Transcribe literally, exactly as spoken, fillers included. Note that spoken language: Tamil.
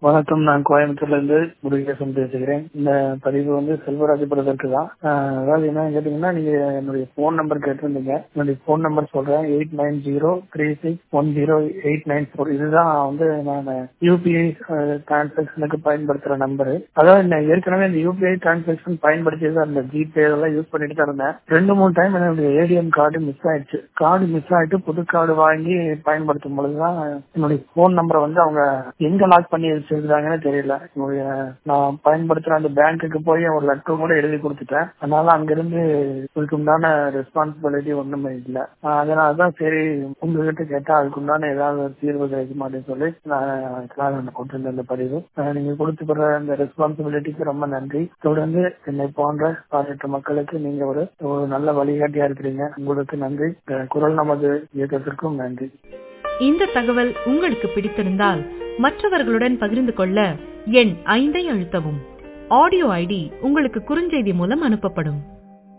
வணக்கம். நான் கோயம்புத்தூர்ல இருந்து முருகேசன் பேசுகிறேன். இந்த பதிவு வந்து செல்வராஜபுரத்திற்கு தான். ஆஹ் அதாவது என்ன கேட்டீங்கன்னா, நீங்க என்னுடைய போன் நம்பர் கேட்டிருந்தீங்க. என்னுடைய போன் நம்பர் சொல்றேன், eight nine zero three six one zero eight nine four. இதுதான் வந்து நான் யூபிஐ டிரான்சாக்சனுக்கு பயன்படுத்துற நம்பரு. அதாவது நான் ஏற்கனவே இந்த யூபிஐ டிரான்சாக்சன் பயன்படுத்தியது அந்த ஜிபே எல்லாம் யூஸ் பண்ணிட்டு தான் இருந்தேன். ரெண்டு மூணு டைம் என்னுடைய ஏடிஎம் கார்டு மிஸ் ஆயிடுச்சு. கார்டு மிஸ் ஆயிட்டு புது கார்டு வாங்கி பயன்படுத்தும் பொழுதுதான் என்னுடைய போன் நம்பரை வந்து அவங்க எங்க லாக் பண்ணி வச்சிருக்காங்கன்னு தெரியல. என்னுடைய நான் பயன்படுத்துற அந்த பேங்க்குக்கு போய் ஒரு லெட்டர் கூட எழுதி கொடுத்துட்டேன். அதனால அங்கிருந்து இதுக்கு உண்டான ரெஸ்பான்சிபிலிட்டி ஒண்ணுமே இல்லை. அதனாலதான் சரி உங்ககிட்ட கேட்டா அதுக்கு உண்டான ஏதாவது தீர்வு கிடைக்க மாட்டேன்னு சொல்லி நான் கொடுத்திருந்த இந்த பதிவு. நீங்க கொடுத்துக்கிற அந்த ரெஸ்பான்சிபிலிட்டிக்கு ரொம்ப நன்றி. தொடர்ந்து என்னை போன்ற பாதித்த மக்களுக்கு நீங்க ஒரு ஒரு நல்ல வழிகாட்டியா இருக்கிறீங்க. உங்களுக்கு நன்றி. குரல் நமது இயக்கத்திற்கும் நன்றி. இந்த தகவல் உங்களுக்கு பிடித்திருந்தால் மற்றவர்களுடன் பகிர்ந்து கொள்ள எண் ஐந்தை அழுத்தவும். ஆடியோ ஐடி உங்களுக்கு குறுஞ்செய்தி மூலம் அனுப்பப்படும்.